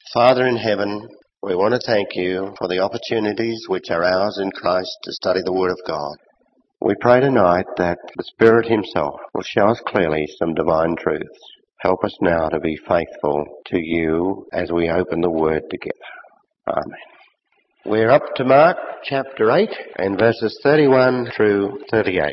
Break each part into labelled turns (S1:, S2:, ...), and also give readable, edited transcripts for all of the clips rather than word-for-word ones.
S1: Father in heaven, we want to thank you for the opportunities which are ours in Christ to study the Word of God. We pray tonight that the Spirit himself will show us clearly some divine truths. Help us now to be faithful to you as we open the Word together. Amen. We're up to Mark chapter 8 and verses 31 through 38.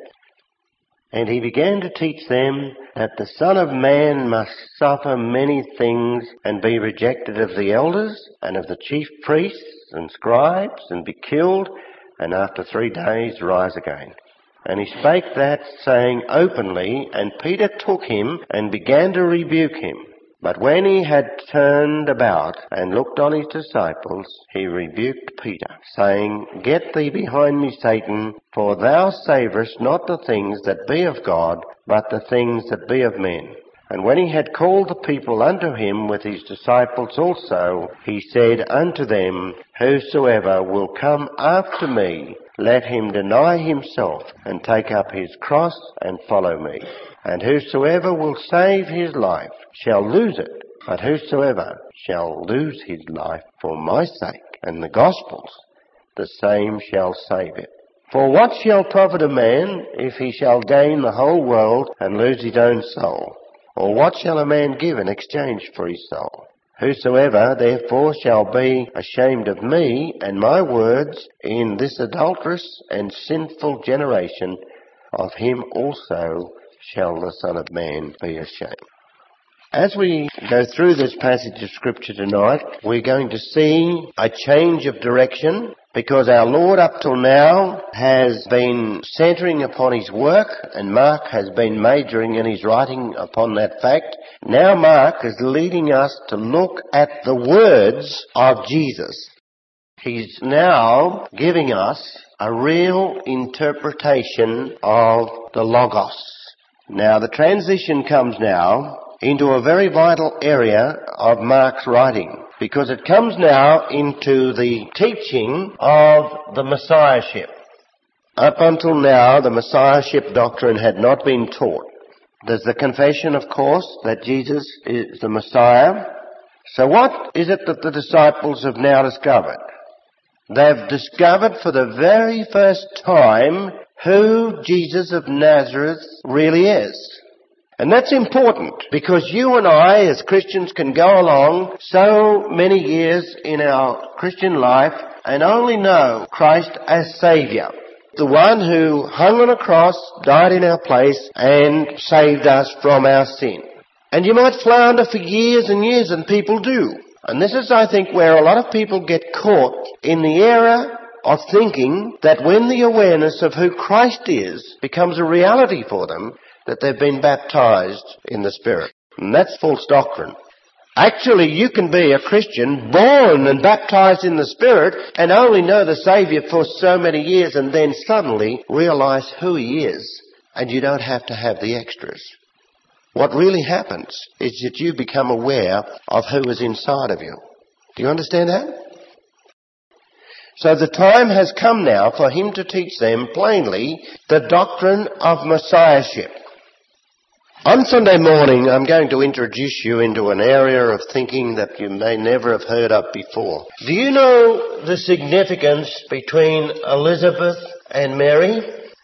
S1: And he began to teach them that the Son of Man must suffer many things and be rejected of the elders and of the chief priests and scribes and be killed and after 3 days rise again. And he spake that, saying openly, and Peter took him and began to rebuke him. But when he had turned about and looked on his disciples, he rebuked Peter, saying, Get thee behind me, Satan, for thou savourest not the things that be of God, but the things that be of men. And when he had called the people unto him with his disciples also, he said unto them, Whosoever will come after me, let him deny himself, and take up his cross, and follow me. And whosoever will save his life shall lose it, but whosoever shall lose his life for my sake and the gospel's, the same shall save it. For what shall profit a man if he shall gain the whole world and lose his own soul? Or what shall a man give in exchange for his soul? Whosoever therefore shall be ashamed of me and my words in this adulterous and sinful generation, of him also shall the Son of Man be ashamed. As we go through this passage of Scripture tonight, we're going to see a change of direction, because our Lord up till now has been centering upon his work, and Mark has been majoring in his writing upon that fact. Now Mark is leading us to look at the words of Jesus. He's now giving us a real interpretation of the Logos. Now the transition comes now into a very vital area of Mark's writing, because it comes now into the teaching of the Messiahship. Up until now, the Messiahship doctrine had not been taught. There's the confession, of course, that Jesus is the Messiah. So what is it that the disciples have now discovered? They've discovered for the very first time who Jesus of Nazareth really is. And that's important, because you and I as Christians can go along so many years in our Christian life and only know Christ as Saviour, the one who hung on a cross, died in our place and saved us from our sin. And you might flounder for years and years, and people do. And this is, I think, where a lot of people get caught in the error of thinking that when the awareness of who Christ is becomes a reality for them, that they've been baptized in the Spirit. And that's false doctrine. Actually, you can be a Christian, born and baptized in the Spirit, and only know the Saviour for so many years, and then suddenly realize who he is, and you don't have to have the extras. What really happens is that you become aware of who is inside of you. Do you understand that? So the time has come now for him to teach them plainly the doctrine of Messiahship. On Sunday morning, I'm going to introduce you into an area of thinking that you may never have heard of before. Do you know the significance between Elizabeth and Mary?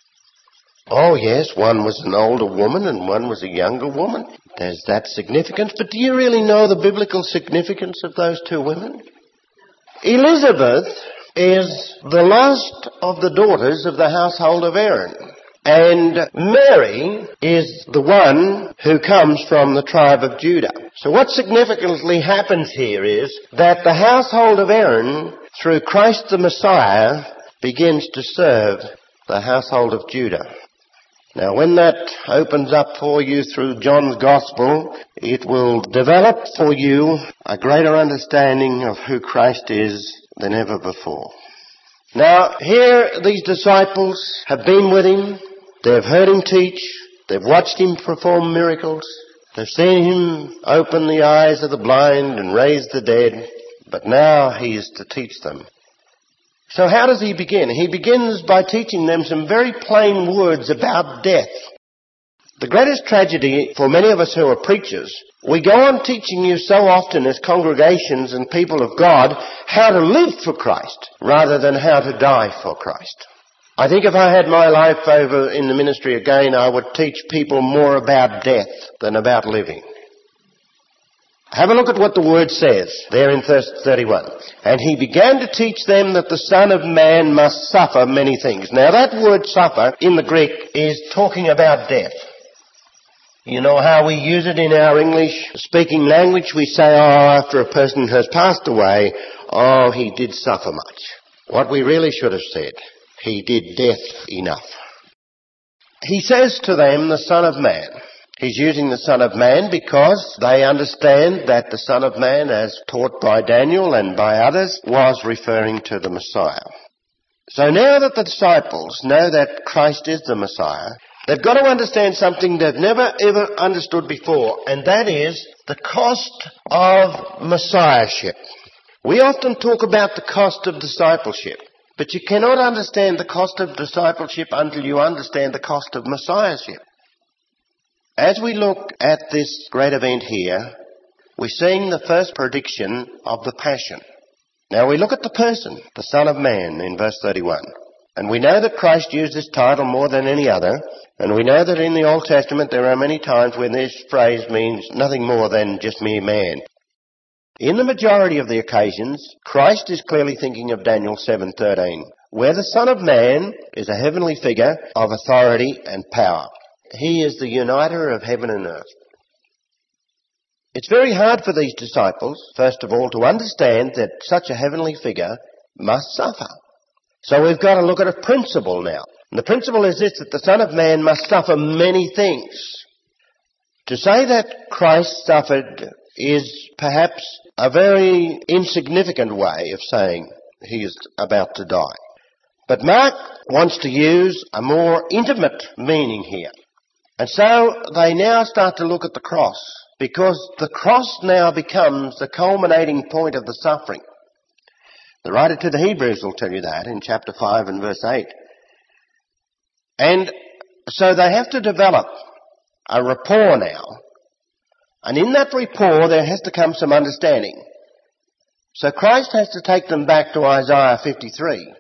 S1: Oh yes, one was an older woman and one was a younger woman. There's that significance. But do you really know the biblical significance of those two women? Elizabeth is the last of the daughters of the household of Aaron. And Mary is the one who comes from the tribe of Judah. So what significantly happens here is that the household of Aaron, through Christ the Messiah, begins to serve the household of Judah. Now when that opens up for you through John's Gospel, it will develop for you a greater understanding of who Christ is than ever before. Now here these disciples have been with him. They've heard him teach, they've watched him perform miracles, they've seen him open the eyes of the blind and raise the dead, but now he is to teach them. So how does he begin? He begins by teaching them some very plain words about death. The greatest tragedy for many of us who are preachers We go on teaching you so often as congregations and people of God how to live for Christ rather than how to die for Christ. I think if I had my life over in the ministry again, I would teach people more about death than about living. Have a look at what the word says there in verse 31. And he began to teach them that the Son of Man must suffer many things. Now that word suffer in the Greek is talking about death. You know how we use it in our English-speaking language? We say, after a person has passed away, he did suffer much. What we really should have said, he did death enough. He says to them, the Son of Man. He's using the Son of Man because they understand that the Son of Man, as taught by Daniel and by others, was referring to the Messiah. So now that the disciples know that Christ is the Messiah, they've got to understand something they've never ever understood before, and that is the cost of Messiahship. We often talk about the cost of discipleship, but you cannot understand the cost of discipleship until you understand the cost of Messiahship. As we look at this great event here, we're seeing the first prediction of the Passion. Now we look at the person, the Son of Man, in verse 31. And we know that Christ used this title more than any other, and we know that in the Old Testament there are many times when this phrase means nothing more than just mere man. In the majority of the occasions, Christ is clearly thinking of Daniel 7:13, where the Son of Man is a heavenly figure of authority and power. He is the uniter of heaven and earth. It's very hard for these disciples, first of all, to understand that such a heavenly figure must suffer. So we've got to look at a principle now. And the principle is this, that the Son of Man must suffer many things. To say that Christ suffered is perhaps a very insignificant way of saying he is about to die. But Mark wants to use a more intimate meaning here. And so they now start to look at the cross, because the cross now becomes the culminating point of the suffering. The writer to the Hebrews will tell you that in chapter 5 and verse 8. And so they have to develop a rapport now. And in that rapport there has to come some understanding. So Christ has to take them back to Isaiah 53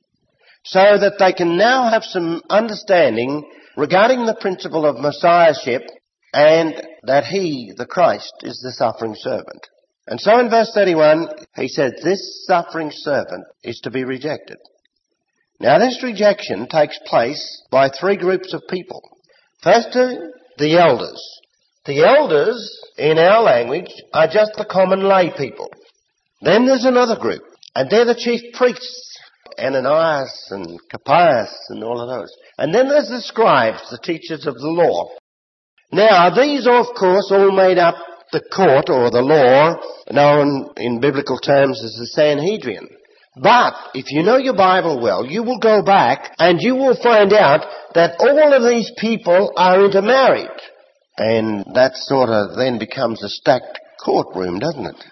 S1: so that they can now have some understanding regarding the principle of Messiahship and that he, the Christ, is the suffering servant. And so in verse 31, he said, this suffering servant is to be rejected. Now this rejection takes place by three groups of people. Firstly, the elders. The elders, in our language, are just the common lay people. Then there's another group, and they're the chief priests, Ananias and Caiaphas and all of those. And then there's the scribes, the teachers of the law. Now, these are, of course, all made up the court or the law, known in biblical terms as the Sanhedrin. But if you know your Bible well, you will go back and you will find out that all of these people are intermarried. And that sort of then becomes a stacked courtroom, doesn't it?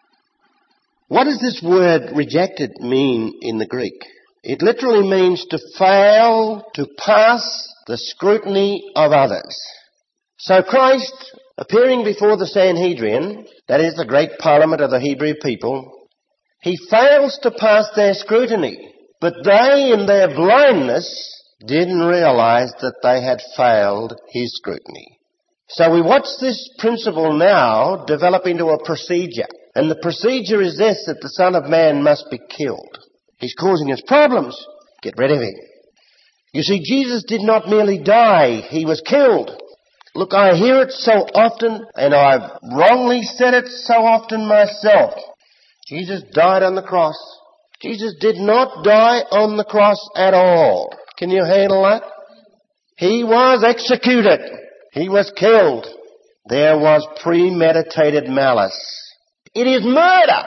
S1: What does this word rejected mean in the Greek? It literally means to fail to pass the scrutiny of others. So Christ, appearing before the Sanhedrin, that is the great parliament of the Hebrew people, he fails to pass their scrutiny. But they, in their blindness, didn't realize that they had failed his scrutiny. So we watch this principle now develop into a procedure. And the procedure is this, that the Son of Man must be killed. He's causing us problems. Get rid of him. You see, Jesus did not merely die, he was killed. Look, I hear it so often, and I've wrongly said it so often myself. Jesus died on the cross. Jesus did not die on the cross at all. Can you handle that? He was executed. He was killed. There was premeditated malice. It is murder.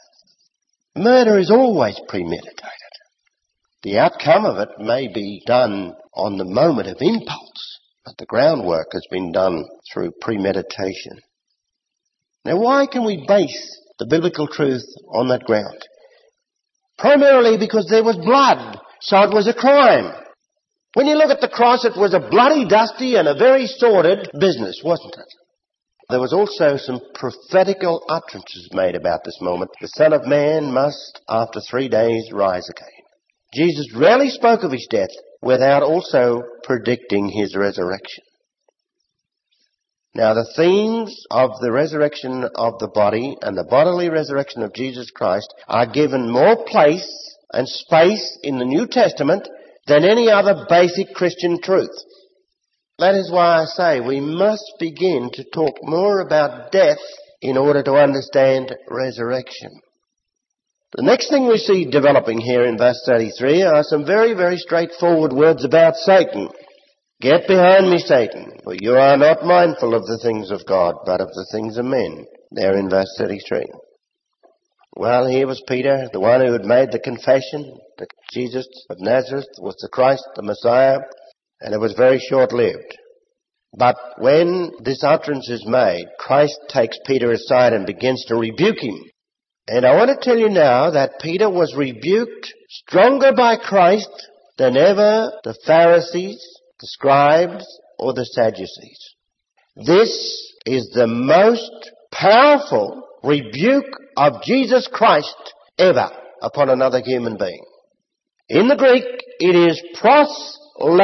S1: Murder is always premeditated. The outcome of it may be done on the moment of impulse, but the groundwork has been done through premeditation. Now, why can we base the biblical truth on that ground? Primarily because there was blood, so it was a crime. When you look at the cross, it was a bloody, dusty, and a very sordid business, wasn't it? There was also some prophetical utterances made about this moment. The Son of Man must, after 3 days, rise again. Jesus rarely spoke of his death without also predicting his resurrection. Now, the themes of the resurrection of the body and the bodily resurrection of Jesus Christ are given more place and space in the New Testament than any other basic Christian truth. That is why I say we must begin to talk more about death in order to understand resurrection. The next thing we see developing here in verse 33 are some very, very straightforward words about Satan. Get behind me, Satan, for you are not mindful of the things of God, but of the things of men. There in verse 33. Well, here was Peter, the one who had made the confession that Jesus of Nazareth was the Christ, the Messiah, and it was very short-lived. But when this utterance is made, Christ takes Peter aside and begins to rebuke him. And I want to tell you now that Peter was rebuked stronger by Christ than ever the Pharisees, the scribes, or the Sadducees. This is the most powerful rebuke of Jesus Christ ever upon another human being. In the Greek, it is pros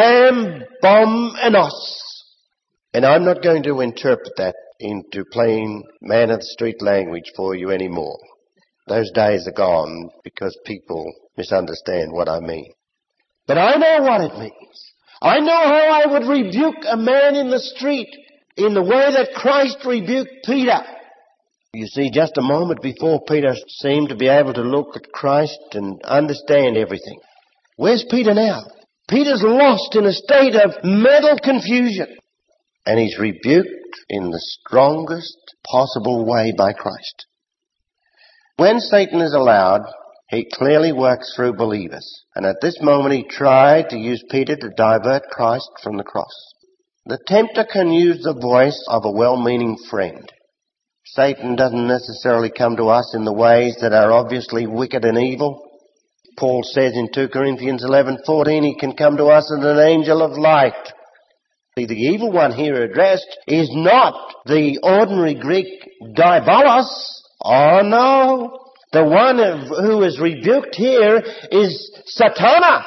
S1: lambomenos. And I'm not going to interpret that into plain man-of-the-street language for you anymore. Those days are gone because people misunderstand what I mean. But I know what it means. I know how I would rebuke a man in the street in the way that Christ rebuked Peter. You see, just a moment before Peter seemed to be able to look at Christ and understand everything. Where's Peter now? Peter's lost in a state of mental confusion. And he's rebuked in the strongest possible way by Christ. When Satan is allowed, he clearly works through believers. And at this moment he tried to use Peter to divert Christ from the cross. The tempter can use the voice of a well-meaning friend. Satan doesn't necessarily come to us in the ways that are obviously wicked and evil. Paul says in 2 Corinthians 11:14, he can come to us as an angel of light. The evil one here addressed is not the ordinary Greek diabolos. Oh no. The one who is rebuked here is Satana.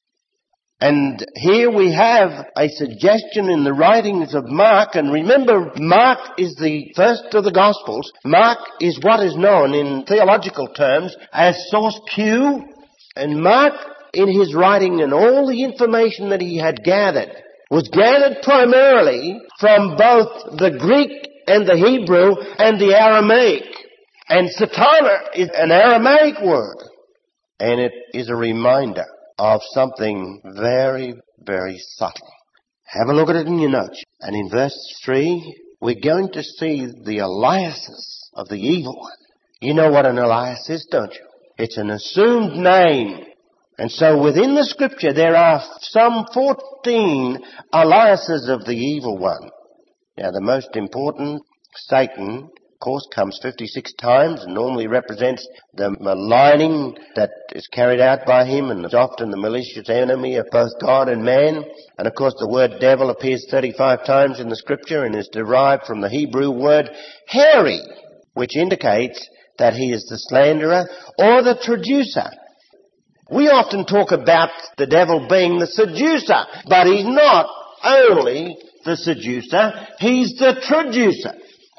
S1: And here we have a suggestion in the writings of Mark. And remember, Mark is the first of the Gospels. Mark is what is known in theological terms as source Q. And Mark, in his writing and all the information that he had gathered, was gathered primarily from both the Greek and the Hebrew and the Aramaic. And Satana is an Aramaic word. And it is a reminder of something very, very subtle. Have a look at it in your notes. And in verse 3, we're going to see the Eliases of the evil one. You know what an Elias is, don't you? It's an assumed name. And so within the scripture there are some 14 Eliases of the evil one. Now the most important, Satan, of course, comes 56 times and normally represents the maligning that is carried out by him and is often the malicious enemy of both God and man. And of course the word devil appears 35 times in the scripture and is derived from the Hebrew word heri, which indicates that he is the slanderer or the traducer. We often talk about the devil being the seducer, but he's not only the seducer, he's the traducer.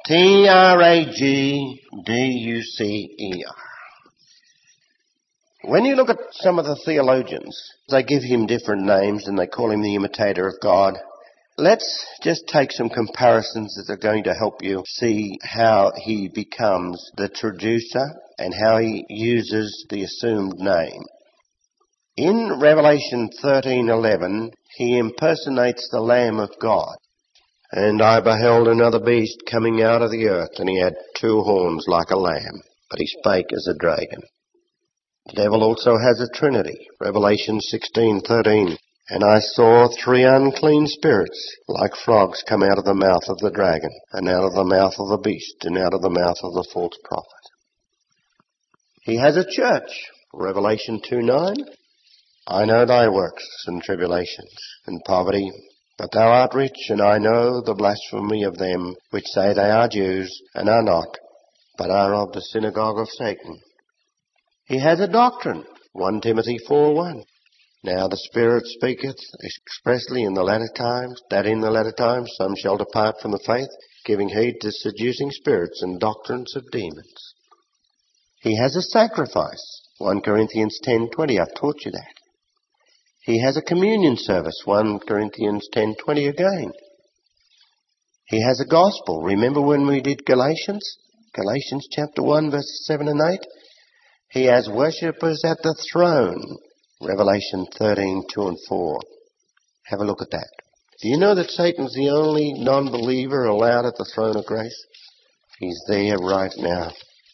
S1: T-R-A-G-D-U-C-E-R. When you look at some of the theologians, they give him different names and they call him the imitator of God. Let's just take some comparisons that are going to help you see how he becomes the traducer and how he uses the assumed name. In Revelation 13:11, he impersonates the Lamb of God. And I beheld another beast coming out of the earth, and he had 2 horns like a lamb, but he spake as a dragon. The devil also has a trinity. Revelation 16:13. And I saw 3 unclean spirits, like frogs, come out of the mouth of the dragon, and out of the mouth of the beast, and out of the mouth of the false prophet. He has a church. Revelation 2:9. I know thy works and tribulations and poverty But thou art rich, and I know the blasphemy of them which say they are Jews, and are not, but are of the synagogue of Satan. He has a doctrine, 1 Timothy 4:1. Now the Spirit speaketh expressly in the latter times, that in the latter times some shall depart from the faith, giving heed to seducing spirits and doctrines of demons. He has a sacrifice, 1 Corinthians 10:20. I've taught you that. He has a communion service, 1 Corinthians 10:20 again. He has a gospel. Remember when we did Galatians? Galatians chapter 1, verses 7 and 8. He has worshippers at the throne. Revelation 13:2 and 4. Have a look at that. Do you know that Satan's the only non-believer allowed at the throne of grace? He's there right now.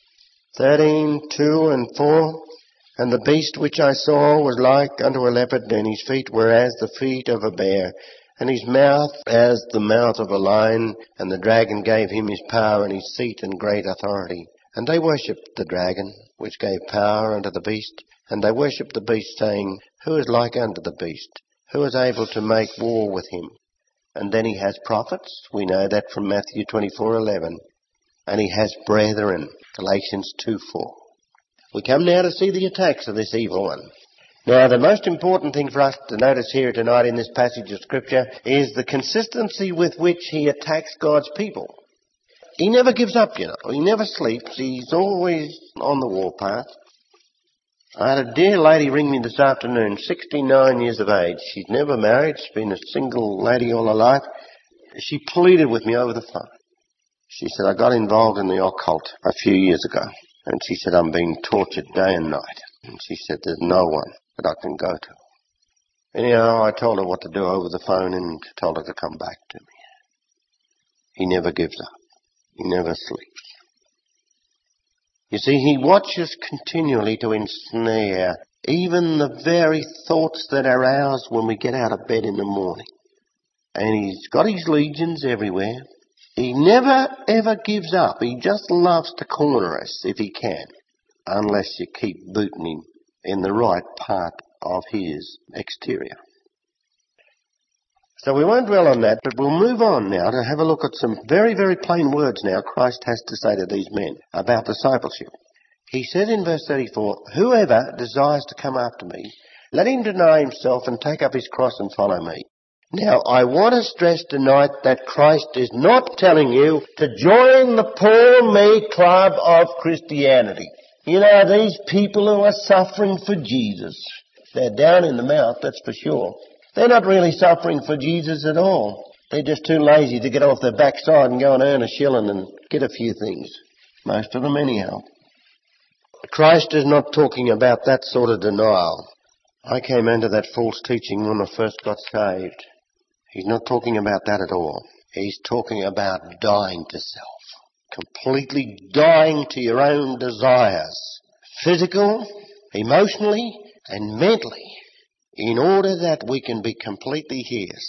S1: 13:2 and 4. And the beast which I saw was like unto a leopard, and his feet were as the feet of a bear, and his mouth as the mouth of a lion. And the dragon gave him his power and his seat and great authority. And they worshipped the dragon, which gave power unto the beast. And they worshipped the beast, saying, Who is like unto the beast? Who is able to make war with him? And then he has prophets. We know that from Matthew 24:11. And he has brethren. Galatians 2:4. We come now to see the attacks of this evil one. Now, the most important thing for us to notice here tonight in this passage of Scripture is the consistency with which he attacks God's people. He never gives up, you know. He never sleeps. He's always on the warpath. I had a dear lady ring me this afternoon, 69 years of age. She'd never married. She's been a single lady all her life. She pleaded with me over the phone. She said, I got involved in the occult a few years ago. And she said, I'm being tortured day and night. And she said, there's no one that I can go to. Anyhow, I told her what to do over the phone and told her to come back to me. He never gives up. He never sleeps. You see, he watches continually to ensnare even the very thoughts that are ours when we get out of bed in the morning. And he's got his legions everywhere. He never, ever gives up. He just loves to corner us if he can, unless you keep booting him in the right part of his exterior. So we won't dwell on that, but we'll move on now to have a look at some very, very plain words now Christ has to say to these men about discipleship. He said in verse 34, Whoever desires to come after me, let him deny himself and take up his cross and follow me. Now, I want to stress tonight that Christ is not telling you to join the poor me club of Christianity. You know, these people who are suffering for Jesus, they're down in the mouth, that's for sure. They're not really suffering for Jesus at all. They're just too lazy to get off their backside and go and earn a shilling and get a few things. Most of them anyhow. Christ is not talking about that sort of denial. I came into that false teaching when I first got saved. He's not talking about that at all. He's talking about dying to self. Completely dying to your own desires. Physical, emotionally, and mentally. In order that we can be completely His.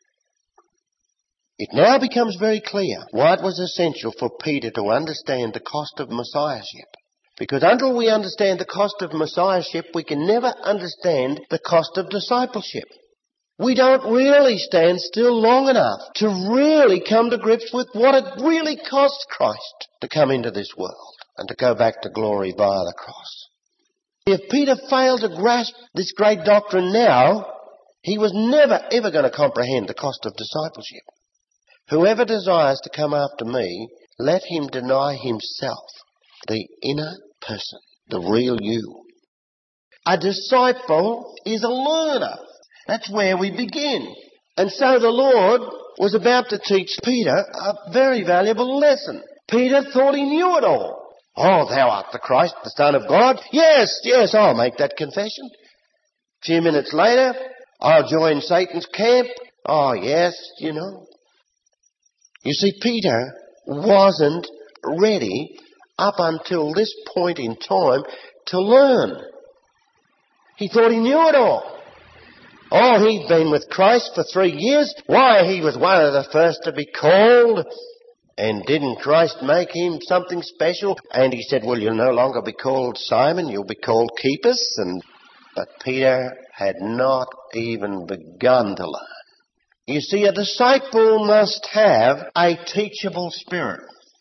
S1: It now becomes very clear why it was essential for Peter to understand the cost of Messiahship. Because until we understand the cost of Messiahship, we can never understand the cost of discipleship. We don't really stand still long enough to really come to grips with what it really costs Christ to come into this world and to go back to glory via the cross. If Peter failed to grasp this great doctrine now, he was never ever going to comprehend the cost of discipleship. Whoever desires to come after me, let him deny himself, the inner person, the real you. A disciple is a learner. That's where we begin. And so the Lord was about to teach Peter a very valuable lesson. Peter thought he knew it all. Oh, thou art the Christ, the Son of God? Yes, I'll make that confession. A few minutes later, I'll join Satan's camp. Oh, yes, you know. You see, Peter wasn't ready up until this point in time to learn. He thought he knew it all. Oh, he'd been with Christ for 3 years. Why, he was one of the first to be called. And didn't Christ make him something special? And he said, well, you'll no longer be called Simon, you'll be called Cephas. But Peter had not even begun to learn. You see, a disciple must have a teachable spirit.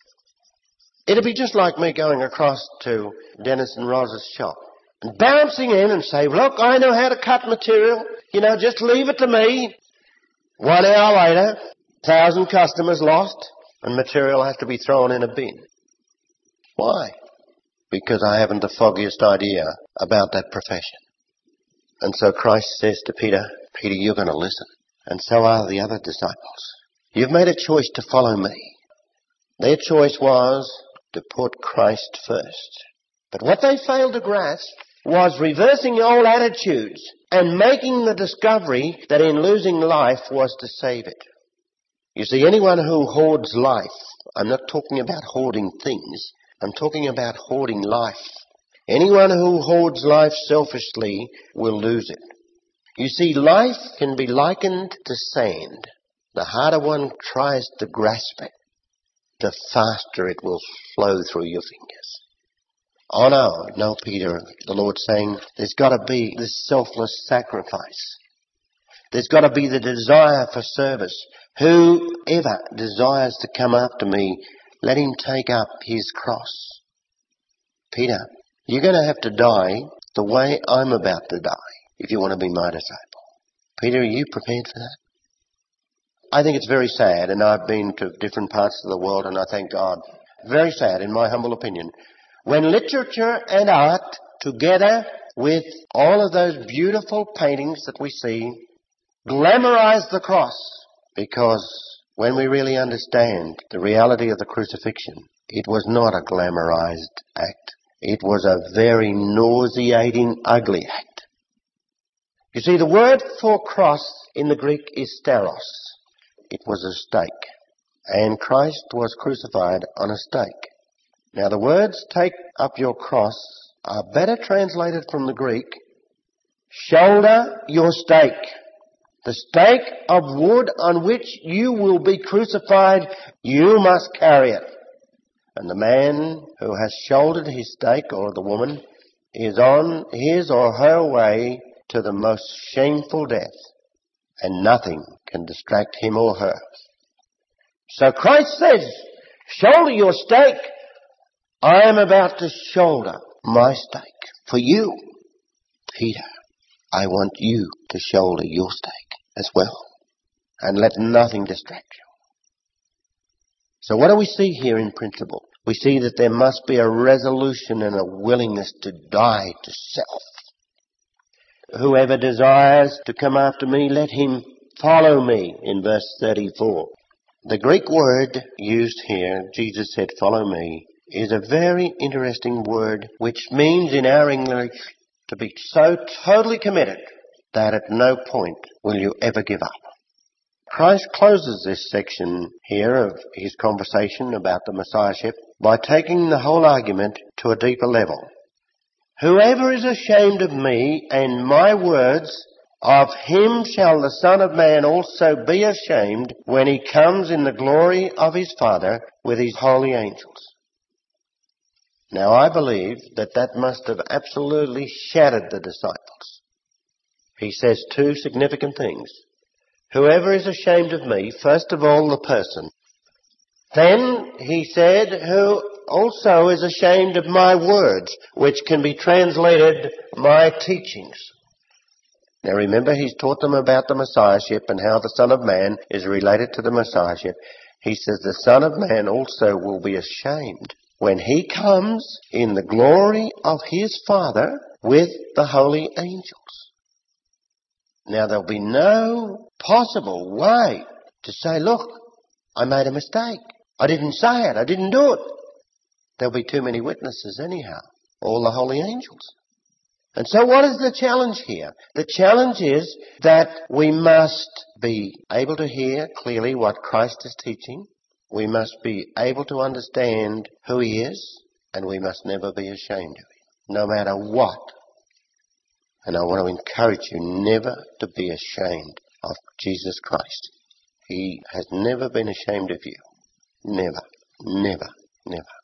S1: It'd be just like me going across to Dennis and Roz's shop and bouncing in and say, look, I know how to cut material. Just leave it to me. 1 hour later, 1,000 customers lost and material has to be thrown in a bin. Why? Because I haven't the foggiest idea about that profession. And so Christ says to Peter, Peter, you're going to listen. And so are the other disciples. You've made a choice to follow me. Their choice was to put Christ first. But what they failed to grasp was reversing old attitudes and making the discovery that in losing life was to save it. You see, anyone who hoards life, I'm not talking about hoarding things, I'm talking about hoarding life. Anyone who hoards life selfishly will lose it. You see, life can be likened to sand. The harder one tries to grasp it, the faster it will flow through your fingers. Oh no, Peter, the Lord's saying, there's got to be this selfless sacrifice. There's got to be the desire for service. Whoever desires to come after me, let him take up his cross. Peter, you're going to have to die the way I'm about to die if you want to be my disciple. Peter, are you prepared for that? I think it's very sad, and I've been to different parts of the world, and I thank God. Very sad, in my humble opinion. When literature and art, together with all of those beautiful paintings that we see, glamorize the cross, because when we really understand the reality of the crucifixion, it was not a glamorized act. It was a very nauseating, ugly act. You see, the word for cross in the Greek is steros. It was a stake. And Christ was crucified on a stake. Now the words take up your cross are better translated from the Greek, shoulder your stake. The stake of wood on which you will be crucified, you must carry it. And the man who has shouldered his stake, or the woman, is on his or her way to the most shameful death, and nothing can distract him or her. So Christ says, shoulder your stake. I am about to shoulder my stake for you. Peter, I want you to shoulder your stake as well, and let nothing distract you. So what do we see here in principle? We see that there must be a resolution and a willingness to die to self. Whoever desires to come after me, let him follow me, in verse 34. The Greek word used here, Jesus said, follow me, is a very interesting word which means in our English to be so totally committed that at no point will you ever give up. Christ closes this section here of his conversation about the Messiahship by taking the whole argument to a deeper level. Whoever is ashamed of me and my words, of him shall the Son of Man also be ashamed when he comes in the glory of his Father with his holy angels. Now I believe that must have absolutely shattered the disciples. He says two significant things. Whoever is ashamed of me, first of all the person. Then he said, who also is ashamed of my words, which can be translated my teachings. Now remember, he's taught them about the Messiahship and how the Son of Man is related to the Messiahship. He says the Son of Man also will be ashamed when he comes in the glory of his Father with the holy angels. Now there'll be no possible way to say, look, I made a mistake. I didn't say it. I didn't do it. There'll be too many witnesses anyhow. All the holy angels. And so what is the challenge here? The challenge is that we must be able to hear clearly what Christ is teaching. We must be able to understand who he is. And we must never be ashamed of him, no matter what. And I want to encourage you never to be ashamed of Jesus Christ. He has never been ashamed of you. Never, never, never.